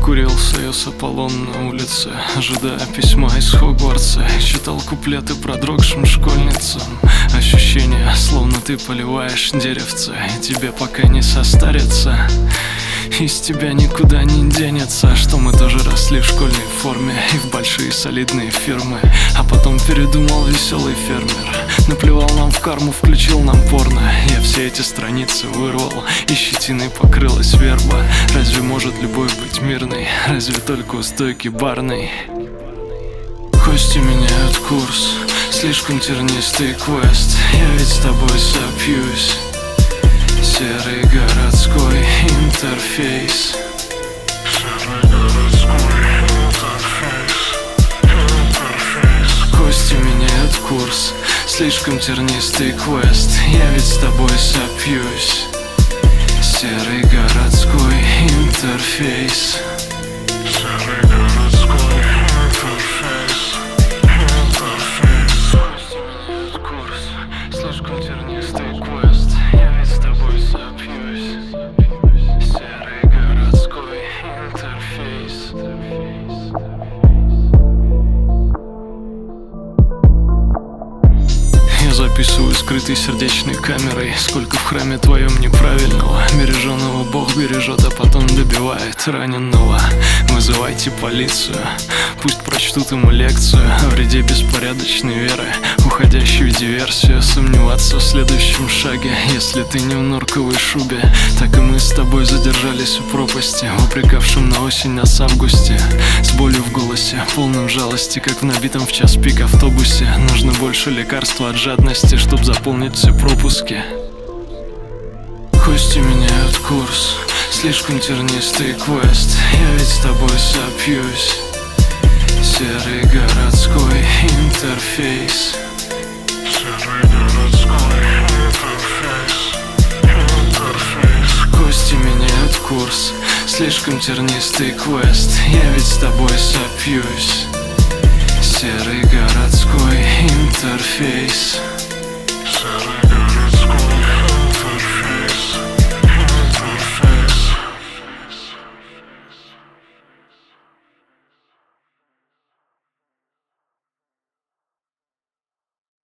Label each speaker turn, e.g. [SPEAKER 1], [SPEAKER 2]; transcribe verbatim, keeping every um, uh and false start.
[SPEAKER 1] Курил союз Аполлон на улице, ожидая письма из Хогвартса. Читал куплеты продрогшим школьницам. Ощущение, словно ты поливаешь деревце, и тебе пока не состарится. Из тебя никуда не денется, что мы тоже росли в школьной форме и в большие солидные фирмы. А потом передумал веселый фермер, наплевал нам в карму, включил нам порно. Я все эти страницы вырвал, и щетиной покрылась верба. Разве может любовь быть мирной? Разве только у стойки барной? Кости меняют курс, слишком тернистый квест. Я ведь с тобой сопьюсь. Серый городской интерфейс. Серый городской интерфейс. Интерфейс. Кости меняют курс, слишком тернистый квест. Я ведь с тобой сопьюсь. Серый городской интерфейс. Серый городской интерфейс. Интерфейс. Кости меняют курс, слишком тернистый квест. Я ведь с тобой сопьюсь. Серый городской интерфейс. Я записываю скрытой сердечной камерой, сколько в храме твоем неправильного. Береженного Бог бережет, а потом добивает раненого. Вызывайте полицию, пусть прочтут ему лекцию о вреде беспорядочной веры, уходящей в диверсию. Сомневаться в следующем шаге, если ты не в норковой шубе. Так и мы с тобой задержались у пропасти, упрекавшим на осень нас в августе. С болью в голосе, полным жалости, как в набитом в час пик автобусе. Нужно больше лекарства от жадности, чтоб заполнить все пропуски. Кости меняют курс, слишком тернистый квест. Я ведь с тобой сопьюсь. Серый городской интерфейс. Серый городской интерфейс. Интерфейс. Кости меняют курс, слишком тернистый квест. Я ведь с тобой сопьюсь. Серый городской интерфейс.